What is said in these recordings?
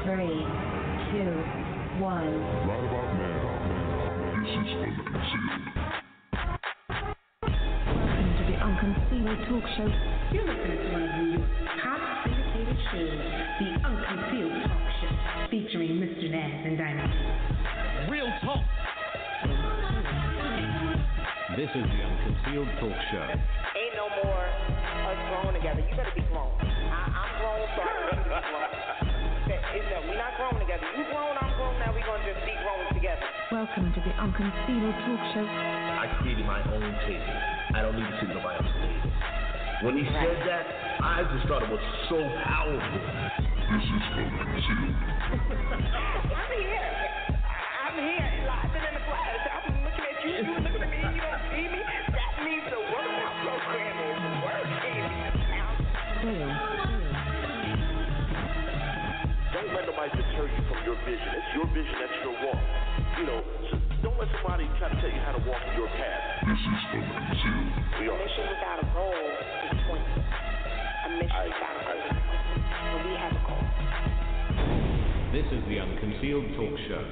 Three, two, one. Right about now, this is Unconcealed. Welcome to the Unconcealed Talk Show. You're listening to one of New York's top syndicated shows, the Unconcealed Talk Show, featuring Mr. Naz and Diamond. Real talk. This is the Unconcealed Talk Show. Ain't no more us grown together. You better be grown. I'm grown, so I don't need to be grown. We're not grown together. You grown, I'm grown. Now we're going to just be grown together. Welcome to the Unconcealed Talk Show. I created my own table. I don't need to sit at nobody else's table. When he said that, I just thought it was so powerful. This is Unconcealed. I'm here, live and in the flesh. I'm looking at you. You looking at me. You don't see me. That means the workout program is working. Don't let nobody deter you from your vision. It's your vision, that's your walk. You know, so don't let somebody try to tell you how to walk your path. This is Unconcealed. We A are. mission without a goal is pointless. A mission without a goal is pointless. So we have a goal. This is the Unconcealed Talk Show.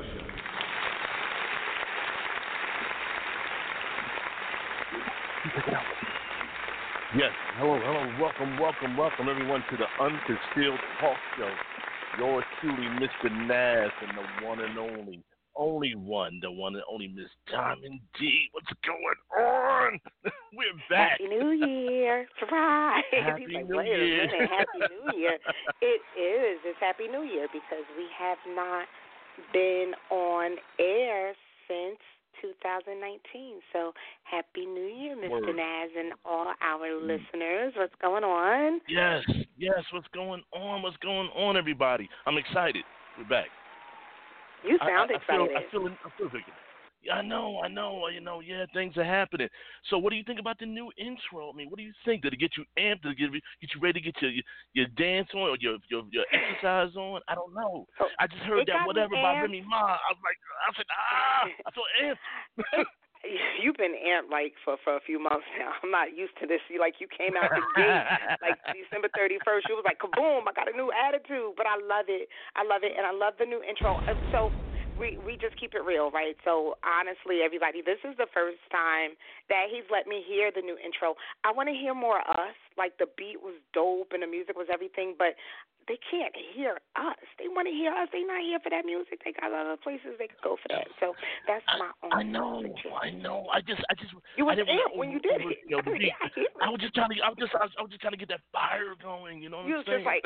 Yes. Hello. Welcome everyone to the Unconcealed Talk Show. Yours truly, Mr. Naz, and the one and only Miss Diamond D. What's going on? We're back. Happy New Year. Surprise. Happy He's like, New wait Year. a minute. Happy New Year. It is. It's Happy New Year because we have not been on air since 2019. So Happy New Year, Mr. Word. Naz, and all our listeners. What's going on? Yes. What's going on, everybody? I'm excited. We're back. You sound excited. I feel good. Yeah, I know. Yeah, things are happening. So, what do you think about the new intro? I mean, what do you think? Did it get you amped? Did it get you ready to get your dance on or your exercise on? I don't know. I just heard that whatever by Remy Ma. I said, I feel amped. You've been amped for a few months now. I'm not used to this. You came out the gate like December 31st. You was like, kaboom! I got a new attitude, but I love it, and I love the new intro. So we just keep it real, right? So honestly, everybody, this is the first time that he's let me hear the new intro. I want to hear more of us. Like the beat was dope and the music was everything, but they can't hear us. They want to hear us. They're not here for that music. They got other places they could go for that. So that's my own. I know. I just. You was amped when you did it. I was just trying to get that fire going. You know what I'm saying? You was just like,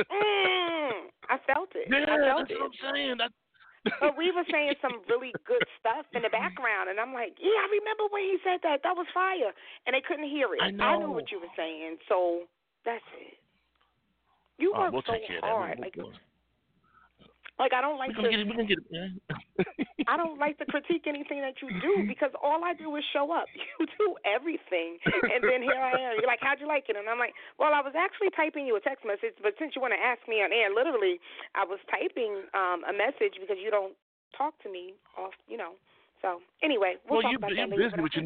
I felt it. Yeah, I felt that's it. what I'm saying. But we were saying some really good stuff in the background, and I'm like, yeah, I remember when he said that. That was fire. And they couldn't hear it. I know. I knew what you were saying, so that's it. You work we'll so take care hard. of that. Like I don't like we're gonna get it, man. I don't like to critique anything that you do because all I do is show up. You do everything, and then here I am. You're like, how'd you like it? And I'm like, well, I was actually typing you a text message, but since you want to ask me on air, literally, I was typing a message because you don't talk to me off, So anyway, we'll talk about that later. You're busy with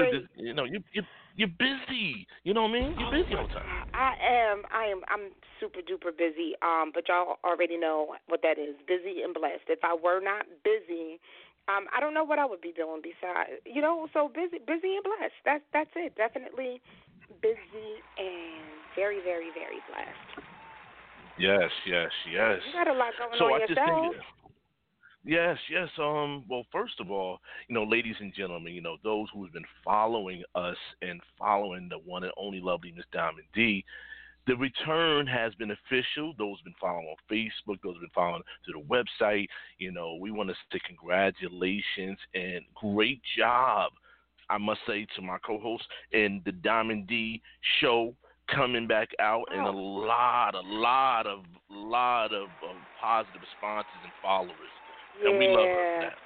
you're busy. You know what I mean? You're busy all the time. I'm super duper busy. But y'all already know what that is. Busy and blessed. If I were not busy, I don't know what I would be doing besides, so busy and blessed. That's it. Definitely busy and very, very, very blessed. Yes. You got a lot going on yourself. Yes. Well, first of all, ladies and gentlemen, those who have been following us and following the one and only lovely Miss Diamond D, the return has been official. Those who've been following on Facebook, those who've been following through the website, we want to say congratulations and great job, I must say, to my co-host and the Diamond D show coming back out, and a lot of positive responses and followers. Yeah. And we love her for that.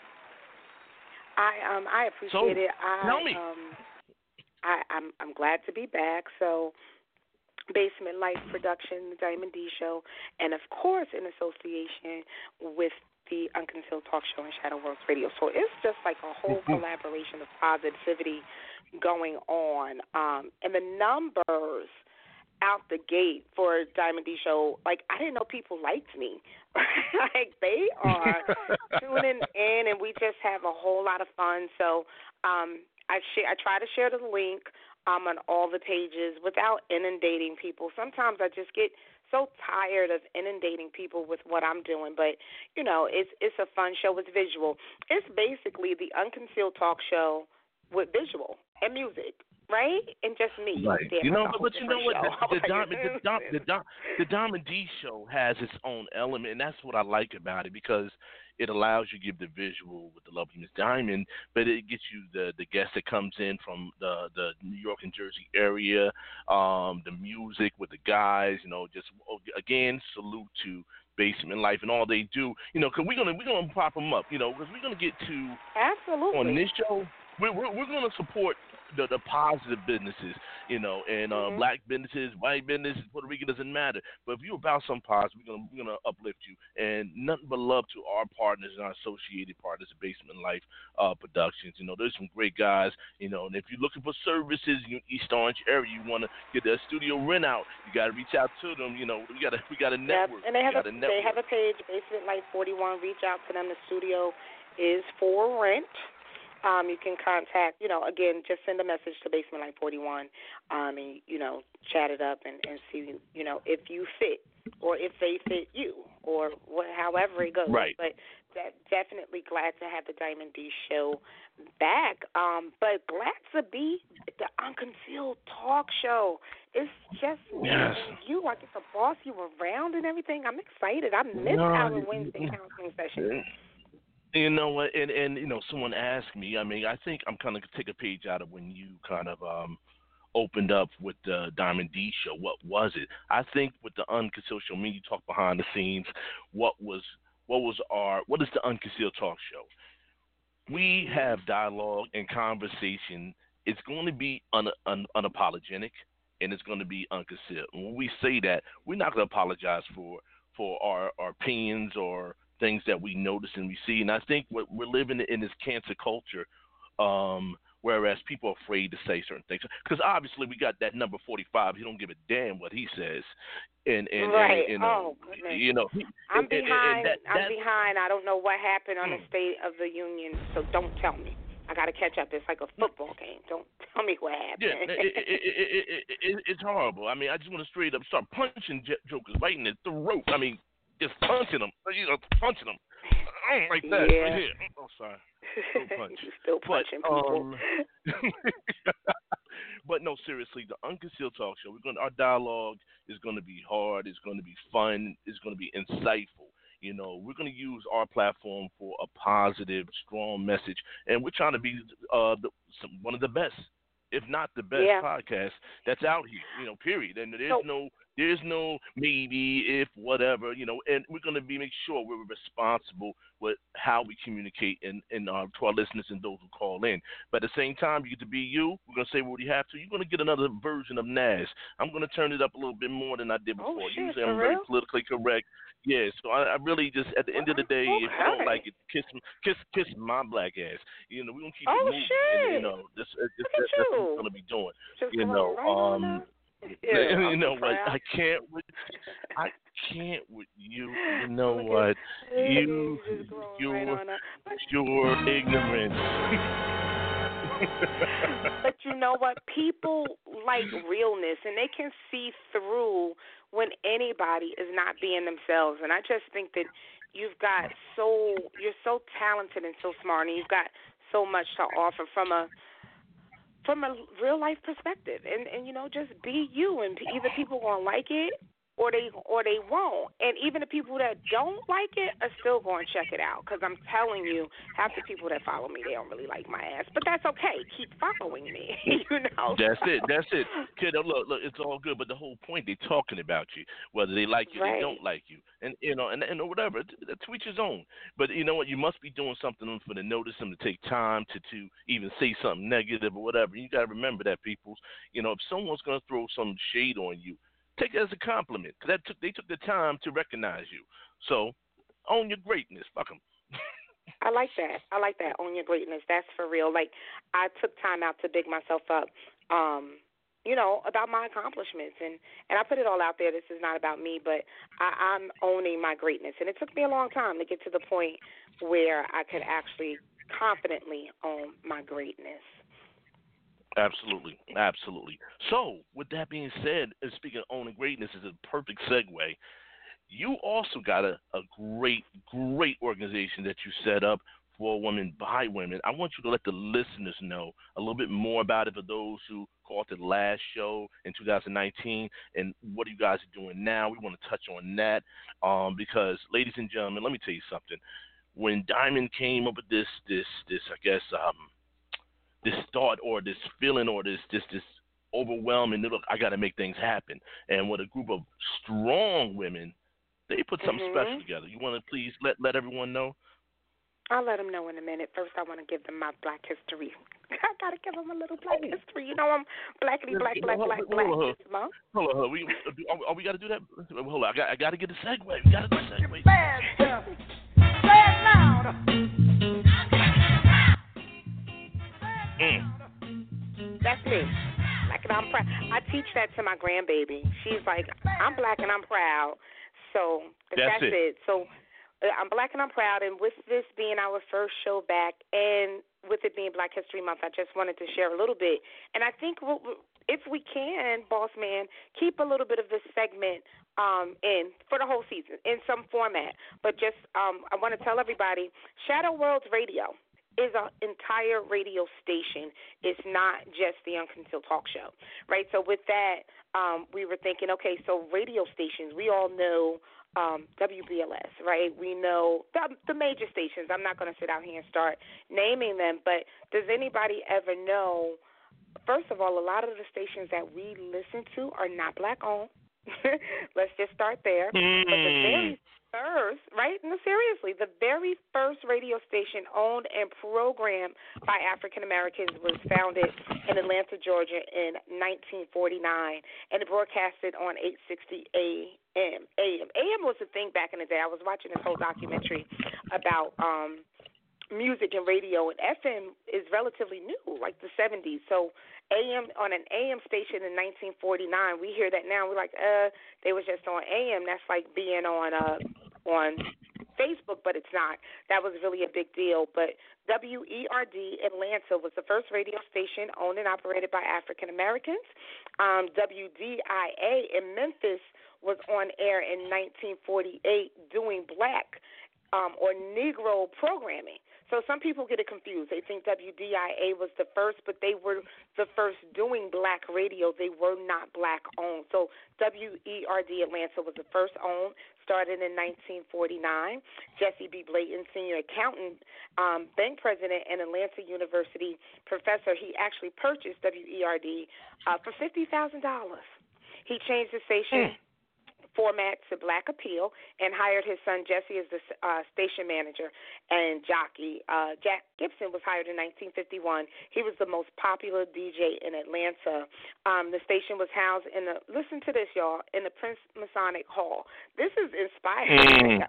I appreciate it. Tell me. I'm glad to be back. So, Basement Life Production, the Diamond D Show, and of course in association with the Unconcealed Talk Show and Shadow Works Radio. So it's just like a whole collaboration of positivity going on. And the numbers out the gate for Diamond D Show, like I didn't know people liked me. Like they are tuning in, and we just have a whole lot of fun. So I try to share the link on all the pages without inundating people. Sometimes I just get so tired of inundating people with what I'm doing, but you know, it's a fun show. It's visual. It's basically the Unconcealed Talk Show with visual and music, right? And just me. Right. You know, but you know what? The Diamond D Show has its own element, and that's what I like about it, because it allows you to give the visual with the lovely Miss Diamond, but it gets you the guest that comes in from the New York and Jersey area, the music with the guys. You know, just again, salute to Basement Life and all they do. You know, because we're gonna prop them up. You know, because we're gonna get to absolutely on this show. We're gonna support the positive businesses, you know, and black businesses, white businesses, Puerto Rican, doesn't matter. But if you're about some positive, we're gonna uplift you, and nothing but love to our partners and our associated partners at Basement Life Productions. You know, there's some great guys. You know, and if you're looking for services in the East Orange area, you want to get a studio rent out, you got to reach out to them. You know, we got a network. Yep. And they have a page, Basement Life 41. Reach out to them. The studio is for rent. You can contact, you know, again, just send a message to Basement Life 41, and, you know, chat it up and see, you know, if you fit or if they fit you or however it goes. Right. But definitely glad to have the Diamond D Show back. But glad to be the Unconcealed Talk Show. It's just you. I get to boss you around and everything. I'm excited. I missed our Wednesday counseling session. You know what, and you know, someone asked me. I mean, I think I'm kind of take a page out of when you kind of opened up with the Diamond D Show. What was it? I think with the Unconcealed Show, you talk behind the scenes. What is the Unconcealed Talk Show? We have dialogue and conversation. It's going to be unapologetic, and it's going to be unconcealed. And when we say that, we're not going to apologize for our opinions or things that we notice and we see. And I think we're living in this cancer culture, whereas people are afraid to say certain things. Because obviously we got that number 45. He don't give a damn what he says. And right. And, oh, goodness. You know, I'm behind. I'm behind. I don't know what happened on the State of the Union, so don't tell me. I got to catch up. It's like a football game. Don't tell me what happened. Yeah, it's horrible. I mean, I just want to straight up start punching jokers right in the throat. I mean, just punching them. You know, punching them. Like that. Yeah. Right here. Oh, sorry. Still punch. Still punching people. But no, seriously, the Unconcealed Talk Show. Our dialogue is going to be hard. It's going to be fun. It's going to be insightful. You know, we're going to use our platform for a positive, strong message, and we're trying to be one of the best, if not the best, podcast that's out here. You know, period. And there's no maybe, if, whatever, you know, and we're going to make sure we're responsible with how we communicate to our listeners and those who call in. But at the same time, you get to be you. We're going to say what you have to. You're going to get another version of Naz. I'm going to turn it up a little bit more than I did before. Usually I'm very politically correct. Yeah, so I really just, at the end of the day, if you don't like it, kiss my black ass. You know, we're going to keep it moving. Shit. And, you know, that's what we're going to be doing. Just you know, yeah, you know what? I can't with you. You know what? You're ignorant. But you know what? People like realness, and they can see through when anybody is not being themselves. And I just think that you're so talented and so smart, and you've got so much to offer from a real life perspective, and you know, just be you, and either people gonna like it or they won't, and even the people that don't like it are still going to check it out, because I'm telling you, half the people that follow me, they don't really like my ass, but that's okay. Keep following me. You know. That's it. Kid, look, it's all good, but the whole point, they're talking about you, whether they like you, they don't like you, and you know, and whatever. To each his own. But you know what? You must be doing something for to notice them, to take time to even say something negative or whatever. You got to remember that, people. You know, if someone's going to throw some shade on you, take it as a compliment, because they took the time to recognize you. So, own your greatness. Fuck them. I like that. Own your greatness. That's for real. Like, I took time out to big myself up, about my accomplishments. And I put it all out there. This is not about me, but I'm owning my greatness. And it took me a long time to get to the point where I could actually confidently own my greatness. Absolutely, absolutely. So, with that being said, and speaking of owning greatness is a perfect segue. You also got a great organization that you set up for women by women. I want you to let the listeners know a little bit more about it for those who caught the last show in 2019 and what you guys are doing now. We want to touch on that because, ladies and gentlemen, let me tell you something. When Diamond came up with this I guess, this thought or this feeling or this overwhelming, look, I got to make things happen. And with a group of strong women, they put something special together. You want to please let everyone know? I'll let them know in a minute. First, I want to give them my Black history. I got to give them a little Black history. I'm blackity black this month. Hold on. We got to do that? Hold on. I got to get the segue. We got to do the segue. Bad stuff. Say it loud. That's me. Black and I'm proud. I teach that to my grandbaby. She's like, I'm black and I'm proud. So that's it. So I'm black and I'm proud. And with this being our first show back and with it being Black History Month, I just wanted to share a little bit. And I think if we can, Boss Man, keep a little bit of this segment in for the whole season in some format. But just I want to tell everybody, Shadow Worlds Radio is an entire radio station. It's not just the Unconcealed Talk Show, right? So with that, we were thinking, okay, so radio stations, we all know WBLS, right? We know the major stations. I'm not going to sit out here and start naming them, but does anybody ever know, first of all, a lot of the stations that we listen to are not black-owned. Let's just start there. But the very first, right? No, seriously, the very first radio station owned and programmed by African Americans was founded in Atlanta, Georgia in 1949, and it broadcasted on 860 AM. AM was a thing back in the day. I was watching this whole documentary about music and radio, and FM is relatively new, like the 70s. So AM, on an AM station in 1949, we hear that now. We're like, they was just on AM. That's like being on Facebook, but it's not. That was really a big deal. But WERD Atlanta was the first radio station owned and operated by African Americans. WDIA in Memphis was on air in 1948 doing black or Negro programming. So some people get it confused. They think WDIA was the first, but they were the first doing black radio. They were not black-owned. So WERD Atlanta was the first owned, started in 1949. Jesse B. Blayton, senior accountant, bank president, and Atlanta University professor, he actually purchased WERD for $50,000. He changed the station format to Black Appeal and hired his son Jesse as the station manager and jockey. Jack Gibson was hired in 1951. He was the most popular DJ in Atlanta. The station was housed in listen to this, y'all, in the Prince Masonic Hall. This is inspiring.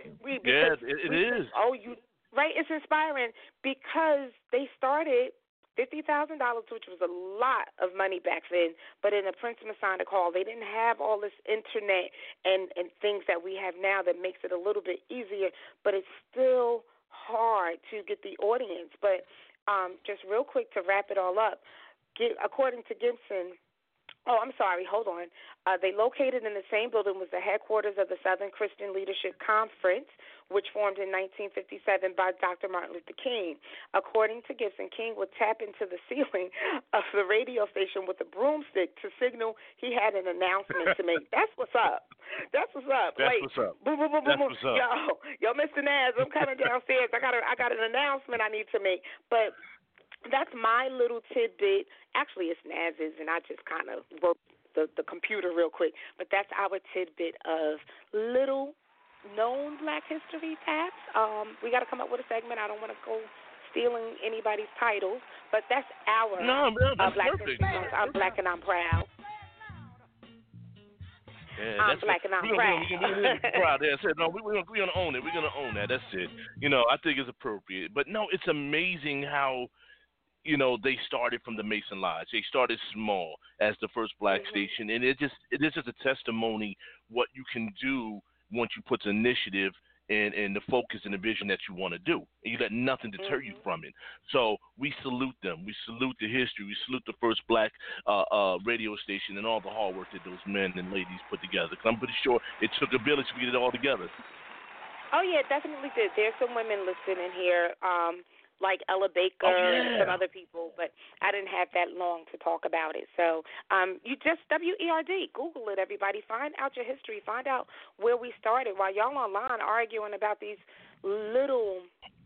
It is. Right? It's inspiring because they started $50,000, which was a lot of money back then, but in the Prince Masonic Hall, they didn't have all this internet and things that we have now that makes it a little bit easier, but it's still hard to get the audience. But just real quick to wrap it all up, according to Gibson, hold on. They located in the same building was the headquarters of the Southern Christian Leadership Conference, which formed in 1957 by Dr. Martin Luther King. According to Gibson, King would tap into the ceiling of the radio station with a broomstick to signal he had an announcement to make. That's what's up. That's what's up. Boom, boom, boom, boom, boom. Yo, Mr. Naz, I'm coming downstairs. I got an announcement I need to make. But that's my little tidbit. Actually, it's Naz's, and I just kind of worked the computer real quick. But that's our tidbit of little known Black history facts. We got to come up with a segment. I don't want to go stealing anybody's titles, but that's our Black perfect. history. I'm black and I'm proud. Yeah, I'm black and I'm proud. We're proud. Yeah, I said, no, we're going to own it. We're going to own that. That's it. I think it's appropriate. But no, it's amazing how they started from the Mason Lodge. They started small as the first black station, and it is just a testimony what you can do once you put the initiative and the focus and the vision that you want to do, and you let nothing deter you from it. So we salute them. We salute the history. We salute the first black radio station and all the hard work that those men and ladies put together. Because I'm pretty sure it took a village to get it all together. Oh, yeah, it definitely did. There's some women listening here, like Ella Baker and some other people, but I didn't have that long to talk about it. So you just WERD, Google it, everybody. Find out your history. Find out where we started. While y'all online arguing about these little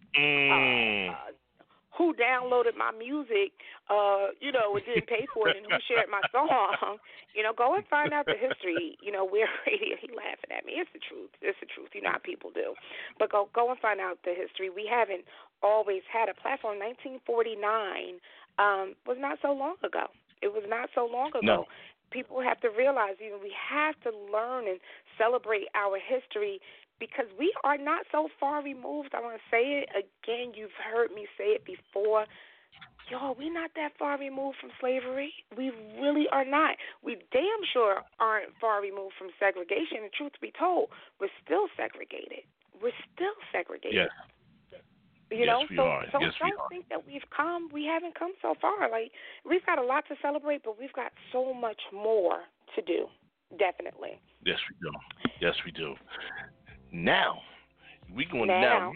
who downloaded my music, and didn't pay for it, and who shared my song, go and find out the history, where radio, he laughing at me. It's the truth. It's the truth. You know how people do. But go and find out the history. We haven't always had a platform. 1949 was not so long ago. It was not so long ago. No. People have to realize, we have to learn and celebrate our history, because we are not so far removed. I want to say it again. You've heard me say it before. Y'all, we're not that far removed from slavery. We really are not. We damn sure aren't far removed from segregation. And truth be told, we're still segregated. We're still segregated. Yes. We are. Yes, don't we are. think that we haven't come so far. Like, we've got a lot to celebrate, but we've got so much more to do. Definitely. Yes, we do. Yes, we do. Now, I want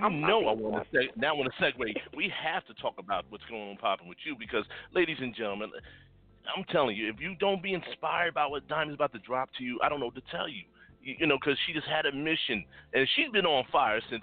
to segue. We have to talk about what's going on popping with you, because, ladies and gentlemen, I'm telling you, if you don't be inspired by what Diamond's about to drop to you, I don't know what to tell you. Because she just had a mission, and she's been on fire since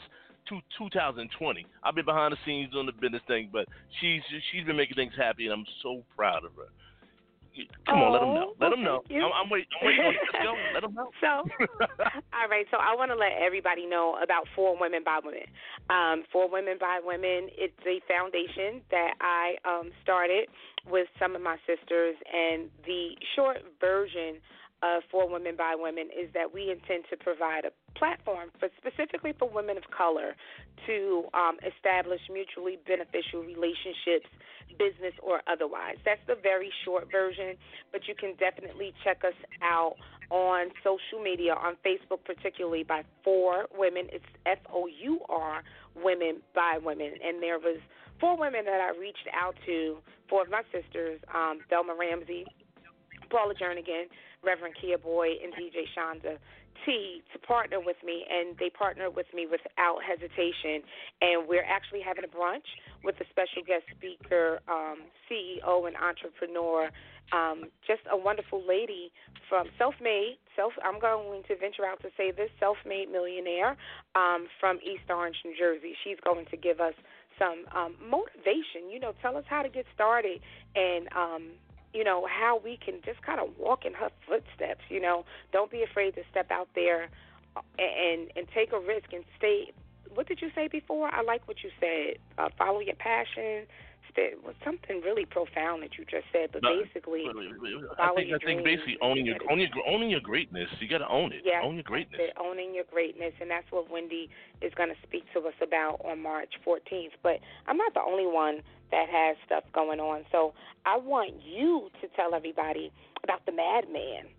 2020. I've been behind the scenes doing the business thing, but she's been making things happen, and I'm so proud of her. Come on, let them know. Let them know. I'm waiting on you. Let's go. Let them know. So, all right. So I want to let everybody know about 4 Women by Women. 4 Women by Women, it's a foundation that I started with some of my sisters, and the short version of 4 Women by Women is that we intend to provide a platform specifically for women of color to establish mutually beneficial relationships, business or otherwise. That's the very short version, but you can definitely check us out on social media, on Facebook particularly, by 4 Women. It's FOUR, Women by Women. And there was 4 women that I reached out to, 4 of my sisters, Thelma Ramsey, Paula Jernigan, Reverend Kia Boy, and DJ Shonda T, to partner with me, and they partnered with me without hesitation. And we're actually having a brunch with a special guest speaker, CEO and entrepreneur, just a wonderful lady from I'm going to venture out to say this, self-made millionaire from East Orange, New Jersey. She's going to give us some motivation, tell us how to get started, and how we can just kind of walk in her footsteps. Don't be afraid to step out there and take a risk and stay. What did you say before? I like what you said. Follow your passion. It was something really profound that you just said, but basically, I think basically owning your greatness. You got to own it. Yes, own your greatness. Owning your greatness, and that's what Wendy is going to speak to us about on March 14th. But I'm not the only one that has stuff going on, so I want you to tell everybody about the Madman.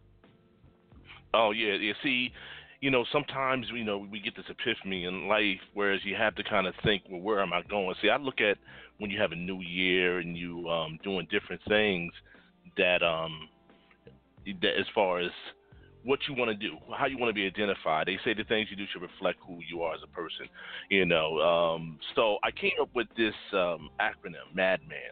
Oh yeah. See, sometimes we get this epiphany in life, whereas you have to kind of think, well, where am I going? See, I look at when you have a new year and you doing different things that as far as what you want to do, how you want to be identified. They say the things you do should reflect who you are as a person. So I came up with this acronym, Madman.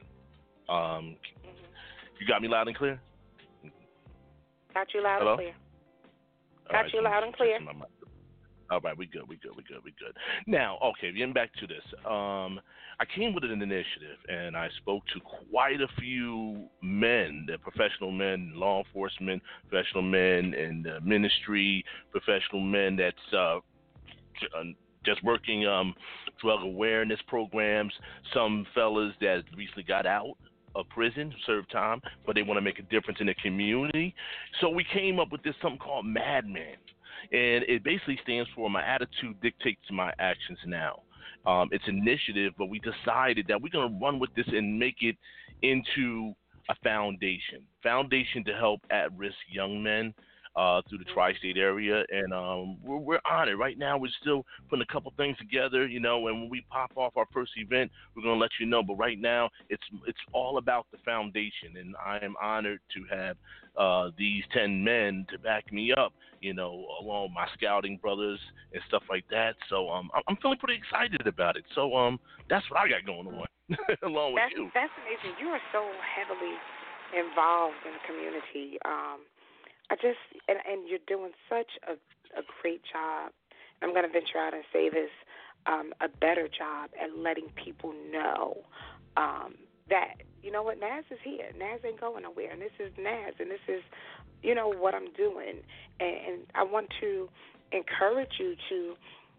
You got me loud and clear? Got you loud Hello? and clear. Got you loud and clear. All right, we good. Now, okay, getting back to this. I came with an initiative, and I spoke to quite a few men, professional men, law enforcement, professional men in the ministry, professional men that's just working drug awareness programs, some fellas that recently got out of prison, served time, but they want to make a difference in the community. So we came up with this something called Madman. And it basically stands for my attitude dictates my actions now. its initiative, but we decided that we're going to run with this and make it into a foundation to help at-risk young men through the tri-state area, and we're on it. Right now, we're still putting a couple things together, you know, and when we pop off our first event, we're going to let you know. But right now, it's all about the foundation, and I am honored to have these 10 men to back me up, you know, along with my scouting brothers and stuff like that. So I'm feeling pretty excited about it. So that's what I got going on, along with you. That's amazing. You are so heavily involved in the community. And you're doing such a great job. I'm going to venture out and say this, a better job at letting people know that, you know what, Naz is here. Naz ain't going nowhere. And this is Naz, and this is, you know, what I'm doing. And I want to encourage you to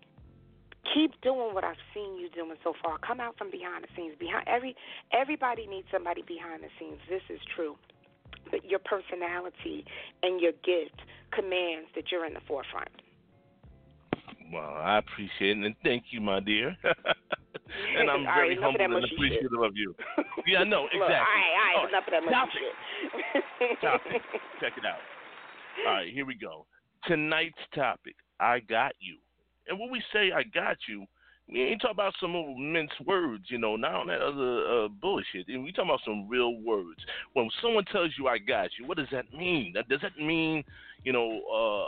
keep doing what I've seen you doing so far. Come out from behind the scenes. Everybody needs somebody behind the scenes. This is true. But your personality and your gift commands that you're in the forefront. Well, I appreciate it, and thank you, my dear. And I'm very humble and appreciative of you. Yeah, no, exactly. Look, all right, enough of that mushy shit. Topic. Check it out. All right, here we go. Tonight's topic, I got you. And when we say I got you, we ain't talking about some old mince words, you know, not on that other bullshit. We talking about some real words. When someone tells you I got you, what does that mean? Does that mean, you know,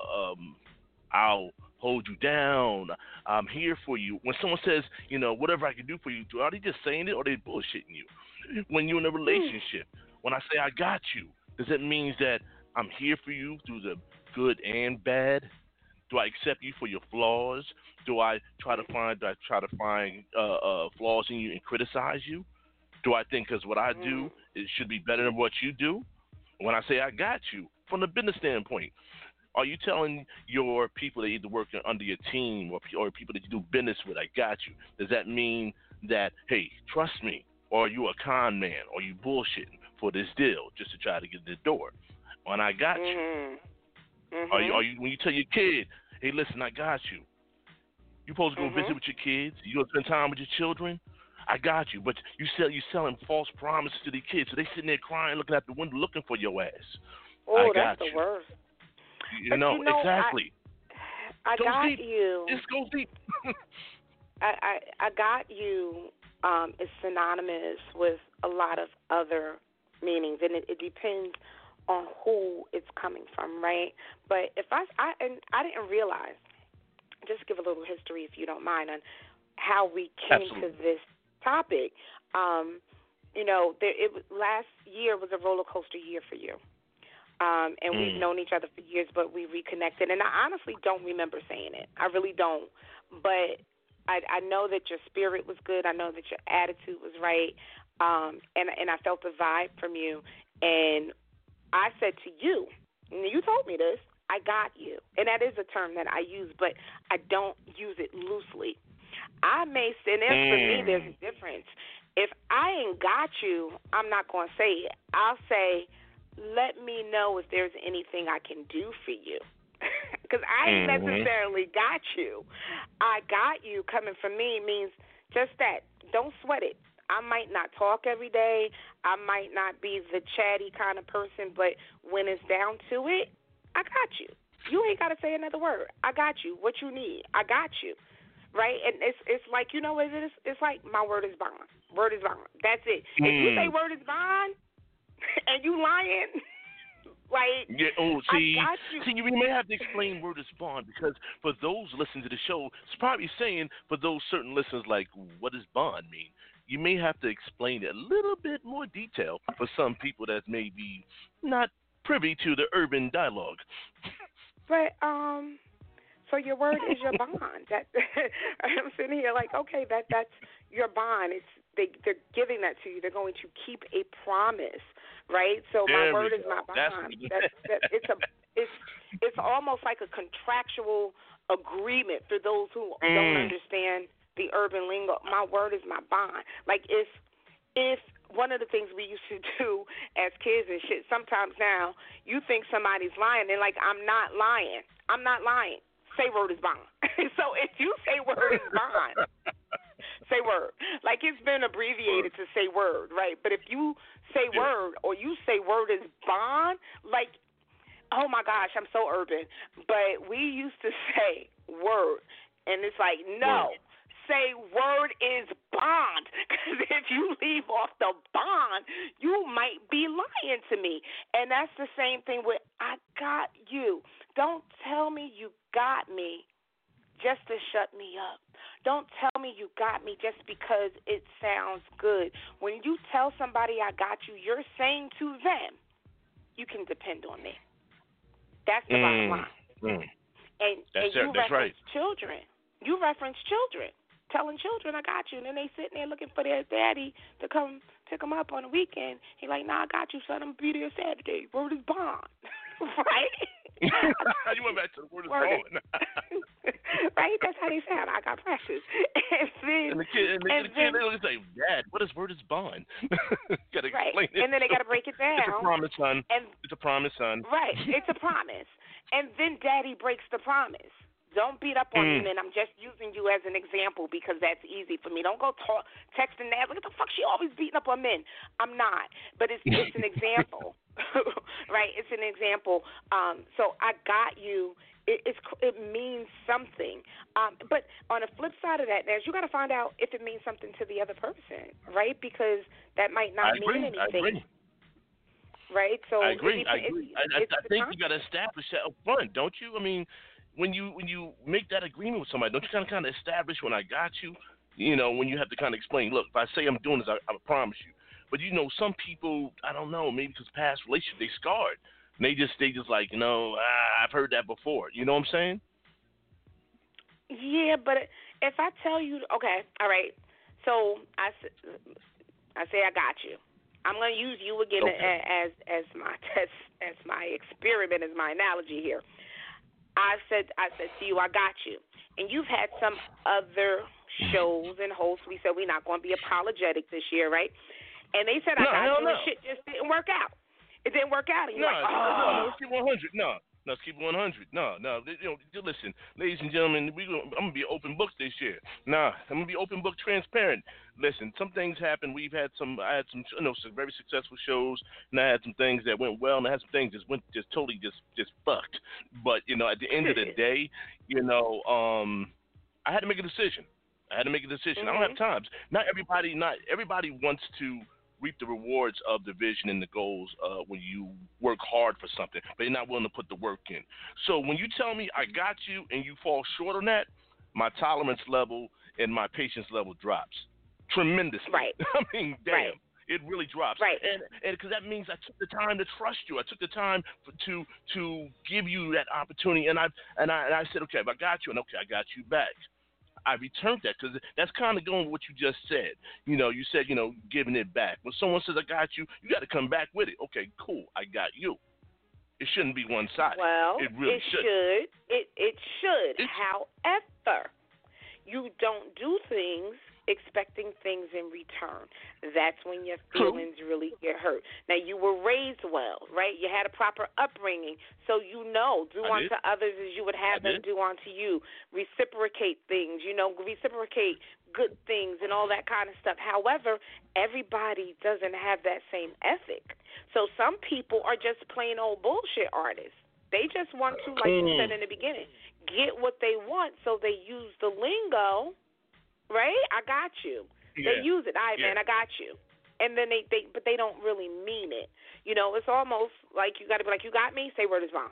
I'll hold you down, I'm here for you? When someone says, you know, whatever I can do for you, are they just saying it or are they bullshitting you? When you're in a relationship, when I say I got you, does that mean that I'm here for you through the good and bad? Do I accept you for your flaws? Do I try to find flaws in you and criticize you? Do I think because what I do it should be better than what you do? When I say I got you, from the business standpoint, are you telling your people that either work under your team or people that you do business with, I got you? Does that mean that, hey, trust me, or are you a con man, or you bullshitting for this deal just to try to get the door? When I got you. Are you when you tell your kid, hey, listen, I got you. You supposed to go visit with your kids. You gonna spend time with your children. I got you. But you're selling false promises to the kids, so they sitting there crying, looking out the window, looking for your ass. Oh, that's the worst. You know exactly. I got deep. you. This goes deep. I got you is synonymous with a lot of other meanings, and it depends on who it's coming from, right? But if I didn't realize, just give a little history if you don't mind on how we came to this topic. You know, last year was a roller coaster year for you. And we've known each other for years, but we reconnected. And I honestly don't remember saying it. I really don't. But I know that your spirit was good. I know that your attitude was right. And I felt the vibe from you. And I said to you, and you told me this, I got you. And that is a term that I use, but I don't use it loosely. I may say, and for me, there's a difference. If I ain't got you, I'm not going to say it. I'll say, let me know if there's anything I can do for you. Because I ain't necessarily got you. I got you coming from me means just that. Don't sweat it. I might not talk every day. I might not be the chatty kind of person, but when it's down to it, I got you. You ain't got to say another word. I got you. What you need, I got you. Right? And it's like, you know what it is? It's like my word is bond. Word is bond. That's it. If you say word is bond and you lying, like, see, you may have to explain word is bond, because for those listening to the show, it's probably saying, for those certain listeners, like, what does bond mean? You may have to explain it a little bit more detail for some people that may be not privy to the urban dialogue. But so your word is your bond. That I'm sitting here like, okay, that's your bond. They're giving that to you. They're going to keep a promise, right? So my word is my bond. It's almost like a contractual agreement for those who don't understand the urban lingo. My word is my bond. Like if one of the things we used to do as kids and shit, sometimes now you think somebody's lying, they're like, I'm not lying. I'm not lying. Say word is bond. So if you say word is bond, Say word. Like it's been abbreviated to say word, right? But if you say word or you say word is bond, like, oh my gosh, I'm so urban. But we used to say word, and it's like, no. Word. Say word is bond, because if you leave off the bond, you might be lying to me. And that's the same thing with I got you. Don't tell me you got me just to shut me up. Don't tell me you got me just because it sounds good. When you tell somebody I got you, you're saying to them, you can depend on me. That's the bottom line. And you reference children. You reference children. Telling children, I got you. And then they sitting there looking for their daddy to come pick them up on the weekend. He like, nah, I got you, son. I'm going to be there Saturday. Word is bond. Right? You went back to the word is bond. Right? That's how they sound. I got precious. And the kid they always say, Dad, what is word is bond? Gotta explain it. And then they got to break it down. It's a promise, son. It's a promise, son. Right. It's a promise. And then daddy breaks the promise. Don't beat up on me, man. I'm just using you as an example because that's easy for me. Don't go texting that. Look at the fuck, she always beating up on men. I'm not. But it's an example, right? It's an example. So I got you. It means something. But on the flip side of that, Naz, you got to find out if it means something to the other person, right? Because that might not mean anything. I agree. Right? So I agree. I think you got to establish that up front, don't you? I mean, when you make that agreement with somebody, don't you kind of establish when I got you? You know, when you have to kind of explain, look, if I say I'm doing this, I promise you. But, you know, some people, I don't know, maybe because past relationships, they scarred. And they just like, you know, I've heard that before. You know what I'm saying? Yeah, but if I tell you, okay, all right, so I say I got you. I'm going to use you again as my experiment, as my analogy here. I said to you, I got you. And you've had some other shows and hosts. We said we're not going to be apologetic this year, right? And they said, I got you, and shit just didn't work out. It didn't work out. And you're like, no, let's keep 100. No, let's keep 100. No. You know, listen, ladies and gentlemen, I'm going to be open book this year. I'm going to be open book transparent. Listen, some things happen. I had some very successful shows, and I had some things that went well, and I had some things just totally fucked. But, you know, at the end of the day, you know, I had to make a decision. I don't have times. Not everybody wants to reap the rewards of the vision and the goals when you work hard for something, but you're not willing to put the work in. So when you tell me I got you and you fall short on that, my tolerance level and my patience level drops tremendously. Right. I mean, damn. Right. It really drops. Right. And because that means I took the time to trust you. I took the time to give you that opportunity, and I said, okay, if I got you, and okay, I got you back. I returned that because that's kind of going with what you just said. You know, you said, you know, giving it back. When someone says, I got you, you got to come back with it. Okay, cool, I got you. It shouldn't be one-sided. Well, it really should. It should. However, you don't do things expecting things in return. That's when your feelings really get hurt. Now, you were raised well, right? You had a proper upbringing, so you know, do unto others as you would have them do unto you. Reciprocate things, you know, reciprocate good things and all that kind of stuff. However, everybody doesn't have that same ethic. So some people are just plain old bullshit artists. They just want to, like you said in the beginning, get what they want, so they use the lingo. Right? I got you. Yeah. They use it. All right, man, I got you. And then but they don't really mean it. You know, it's almost like you got to be like, you got me? Say word is bond.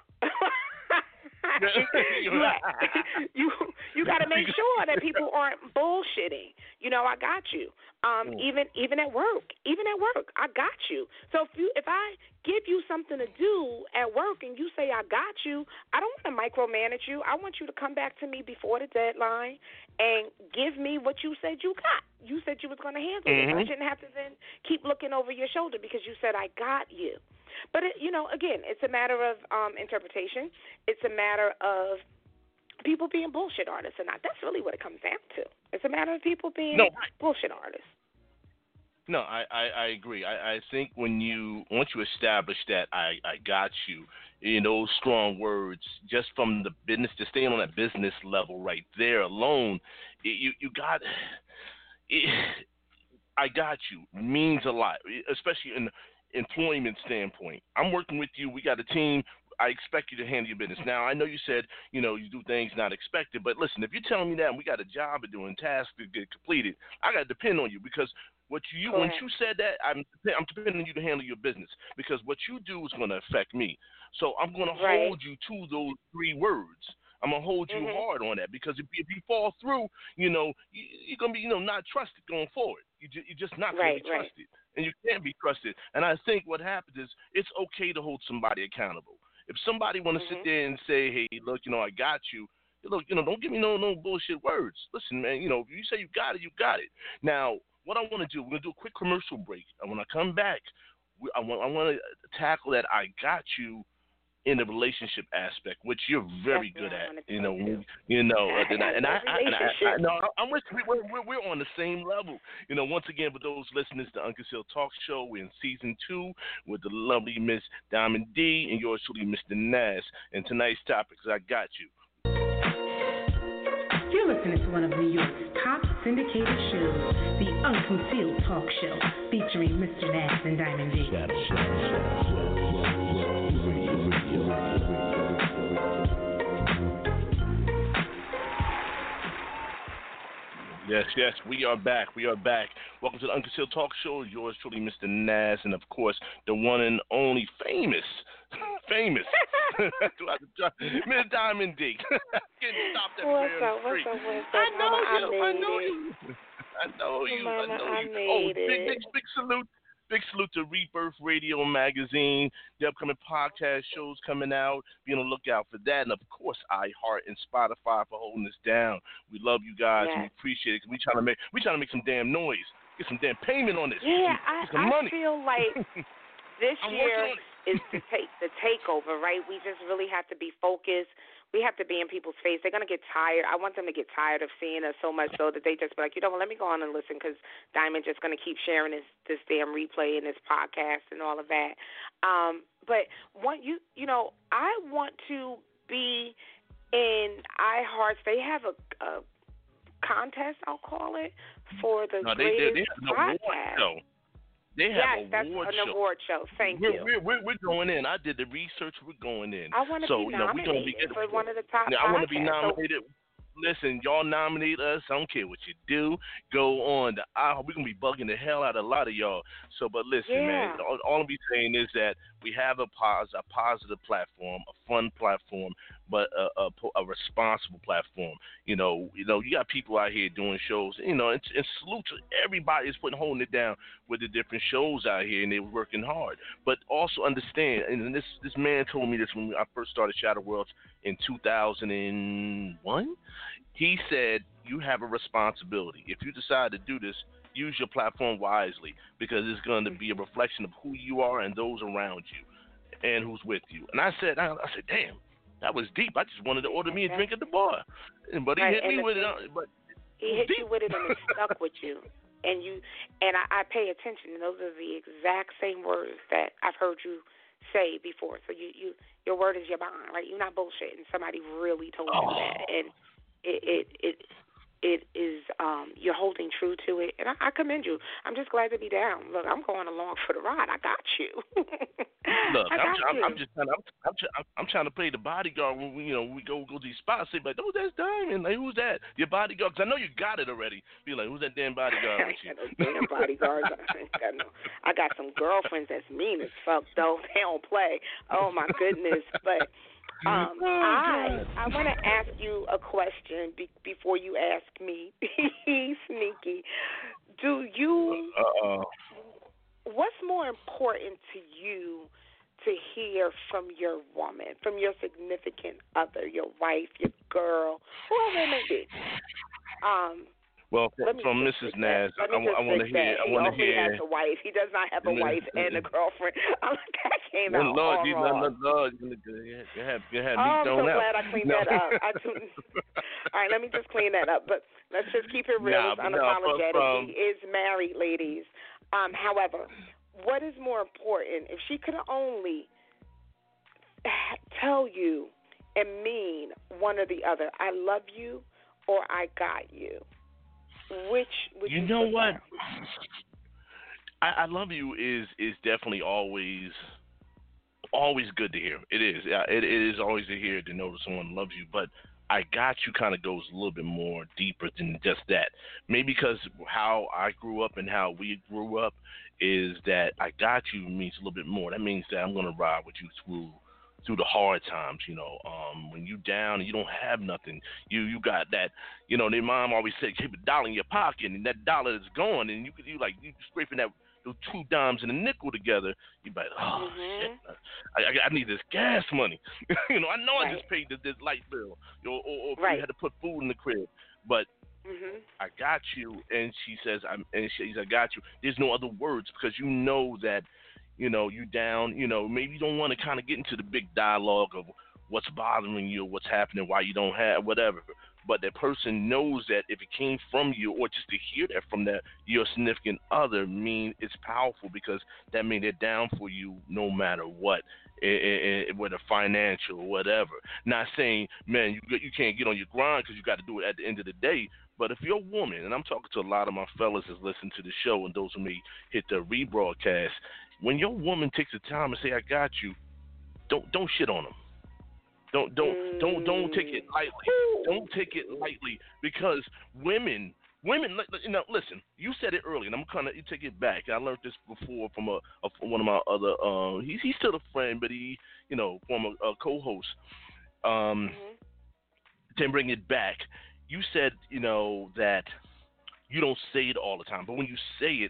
You got to make sure that people aren't bullshitting. You know, I got you. Even at work, I got you. So if I give you something to do at work and you say I got you, I don't want to micromanage you. I want you to come back to me before the deadline and give me what you said you got. You said you was going to handle it. I shouldn't have to then keep looking over your shoulder because you said I got you. But, you know, again, it's a matter of interpretation. It's a matter of people being bullshit artists or not. That's really what it comes down to. It's a matter of people being bullshit artists. No, I agree. I think once you establish that I got you, in those strong words, just from the business, just staying on that business level right there alone, you got I got you means a lot, especially in employment standpoint. I'm working with you. We got a team. I expect you to handle your business. Now, I know you said, you do things not expected, but listen, if you're telling me that and we got a job to do and tasks to get completed, I got to depend on you because once you said that, I'm depending on you to handle your business because what you do is going to affect me. So I'm going to hold you to those 3 words. I'm going to hold you hard on that because if you fall through, you're going to be, not trusted going forward. You're just not going to be trusted. And you can't be trusted. And I think what happens is it's okay to hold somebody accountable. If somebody want to sit there and say, hey, look, I got you. Look, don't give me no bullshit words. Listen, man, if you say you got it, you got it. Now, what I want to do, we're going to do a quick commercial break. And when I come back, I want to tackle that I got you in the relationship aspect, which you're very good at, and I'm with you. We're on the same level. Once again, for those listeners to Unconcealed Talk Show, we're in season 2 with the lovely Miss Diamond D and yours truly, Mr. Nas. And tonight's topic is I got you. You're listening to one of New York's top syndicated shows, The Unconcealed Talk Show, featuring Mr. Nas and Diamond D. Yes, we are back. Welcome to the Unconcealed Talk Show. Yours truly, Mr. Nas, and of course, the one and only famous, Miss Diamond D. Getting stopped at What's up? I know you. Oh, big salute. Big salute to Rebirth Radio Magazine, the upcoming podcast shows coming out. Be on the lookout for that. And, of course, iHeart and Spotify for holding us down. We love you guys, and we appreciate it. We trying to make some damn noise. Get some damn payment on this. Yeah, get some money. I feel like this year is the takeover, right? We just really have to be focused. We have to be in people's face. They're going to get tired. I want them to get tired of seeing us so much so that they just be like, let me go on and listen because Diamond's just going to keep sharing this damn replay and this podcast and all of that. But I want to be in iHearts. They have a contest, I'll call it, for the greatest podcast. They have that's an award show. Thank you. We're going in. I did the research. We're going in. I want to be nominated for one of the top podcasts. I want to be nominated. Listen, y'all nominate us. I don't care what you do. Go on. We're going to be bugging the hell out of a lot of y'all. But listen, man, all I'm saying is that we have a positive platform, a fun platform, but a responsible platform. You got people out here doing shows, and salute to everybody that's holding it down with the different shows out here, and they're working hard. But also understand, and this man told me this when I first started Shadow Worlds in 2001. He said, you have a responsibility. If you decide to do this, use your platform wisely because it's going to be a reflection of who you are and those around you and who's with you. And I said, damn, that was deep. I just wanted to order me a drink at the bar. But he hit me with it. He hit you with it and it stuck with you. And I pay attention. And those are the exact same words that I've heard you say before. So your word is your bond, right? You're not bullshitting. Somebody really told you that. And it is you're holding true to it, and I commend you. I'm just glad to be down. Look, I'm going along for the ride. I got you. Look, I'm trying to play the bodyguard when we go to these spots. Say, like, oh, that's Diamond. Like, who's that? Your bodyguard? Because I know you got it already. Be like, who's that damn bodyguard? I ain't got no damn bodyguards. I got some girlfriends that's mean as fuck though. They don't play. Oh my goodness, but. I want to ask you a question before you ask me. Sneaky. What's more important to you to hear from your woman, from your significant other, your wife, your girl, whoever it may be? Well, from Mrs. Nas, I want to hear. He only has a wife. He does not have a wife and a girlfriend. I came out all wrong. Lord, you have me I'm so thrown out. glad I cleaned that up. All right, let me just clean that up. But let's just keep it real. It's unapologetic. He is married, ladies. However, what is more important? If she could only tell you and mean one or the other, I love you or I got you. Which would you you know what? prefer? I love you is definitely always good to hear. It is. It is always to hear to know that someone loves you. But I got you kind of goes a little bit more deeper than just that. Maybe because how I grew up and how we grew up is that I got you means a little bit more. That means that I'm gonna ride with you through the hard times. When you down and you don't have nothing, you got that. Their mom always said keep a dollar in your pocket, and that dollar is gone, and you scraping that. Those 2 dimes and a nickel together, you be like, oh shit, I need this gas money. I know I just paid this light bill, or if you had to put food in the crib, but I got you. And she says, I got you. There's no other words because you know that, you down. Maybe you don't want to kind of get into the big dialogue of what's bothering you, what's happening, why you don't have whatever. But that person knows that if it came from you, or just to hear that from your significant other, mean it's powerful because that means they're down for you no matter what, whether financial or whatever. Not saying, man, you can't get on your grind because you got to do it at the end of the day. But if you're a woman, and I'm talking to a lot of my fellas that listen to the show and those who may hit the rebroadcast, when your woman takes the time to say, I got you, don't shit on them. Don't take it lightly. Don't take it lightly because women. Listen. You said it earlier, and I'm kind of take it back. I learned this before from one of my other. He's still a friend, but he, former co-host. To bring it back, you said that you don't say it all the time, but when you say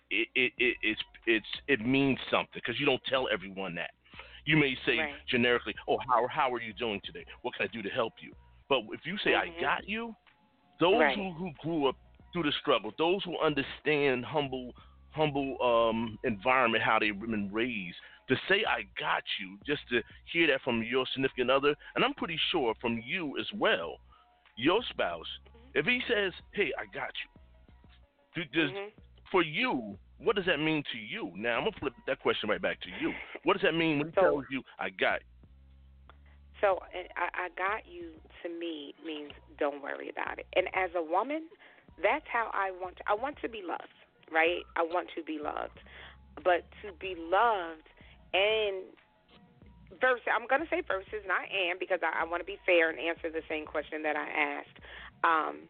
it, it means something because you don't tell everyone that. You may say generically, oh, how are you doing today? What can I do to help you? But if you say, I got you, those who grew up through the struggle, those who understand humble environment, how they've been raised, to say, I got you, just to hear that from your significant other, and I'm pretty sure from you as well, your spouse, if he says, hey, I got you, for you, what does that mean to you? Now, I'm going to flip that question right back to you. What does that mean when he tells you, I got you? So, I got you, to me, means don't worry about it. And as a woman, that's how I want to be loved, right? I want to be loved. But to be loved and versus, I'm going to say versus, and I am, because I want to be fair and answer the same question that I asked.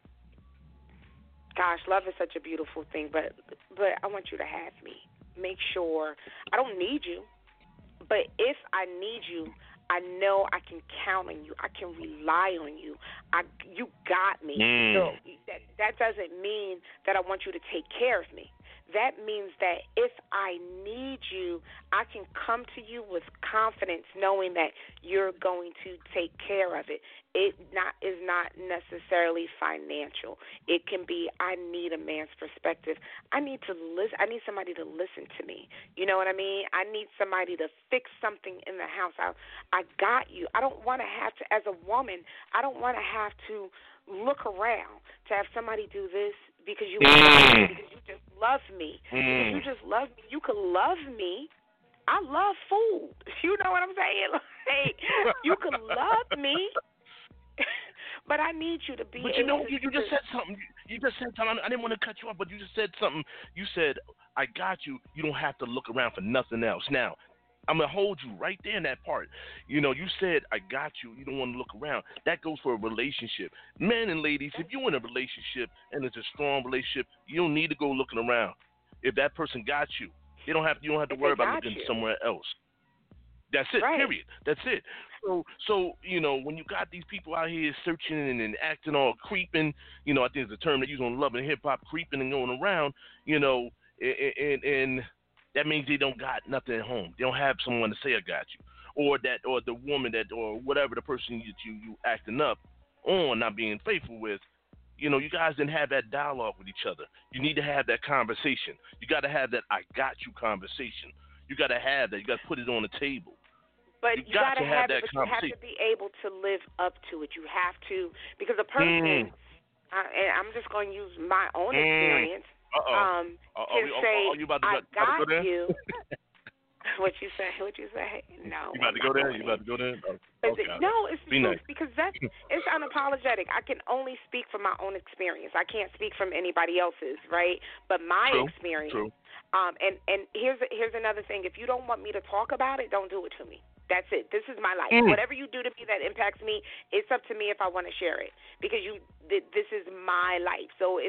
Gosh, love is such a beautiful thing, but I want you to have me. Make sure I don't need you, but if I need you, I know I can count on you. I can rely on you. You got me. So that doesn't mean that I want you to take care of me. That means that if I need you, I can come to you with confidence knowing that you're going to take care of it. It is not necessarily financial. It can be, I need a man's perspective. I need to listen. I need somebody to listen to me. You know what I mean? I need somebody to fix something in the house. I got you. I don't want to have to, as a woman, I don't want to have to look around to have somebody do this because you just love me. Because you just love me. You can love me. I love food. You know what I'm saying? Like, you can love me. But I need you to be. But you just said something. You just said something. I didn't want to cut you off, but you just said something. You said, I got you. You don't have to look around for nothing else. Now, I'm going to hold you right there in that part. You said, I got you. You don't want to look around. That goes for a relationship. Men and ladies, if you're in a relationship and it's a strong relationship, you don't need to go looking around. If that person got you, you don't have to worry about looking somewhere else. That's it, period. That's it. So when you got these people out here searching and acting all creeping, I think it's a term they use on Love and Hip Hop, creeping and going around, and that means they don't got nothing at home. They don't have someone to say I got you, or the woman or whatever the person you acting up on, not being faithful with. You guys didn't have that dialogue with each other. You need to have that conversation. You got to have that I got you conversation. You got to have that. You got to put it on the table. But you got to have it, but you have to be able to live up to it. You have to, because a person, and I'm just going to use my own experience, can say, I got you. What you say? No. You about to go there? You about to go there? Oh, okay. No, it's the Be truth nice. because it's unapologetic. I can only speak from my own experience. I can't speak from anybody else's, right? But my experience. True. And here's another thing. If you don't want me to talk about it, don't do it to me. That's it. This is my life. Whatever you do to me that impacts me, it's up to me if I want to share it because this is my life. So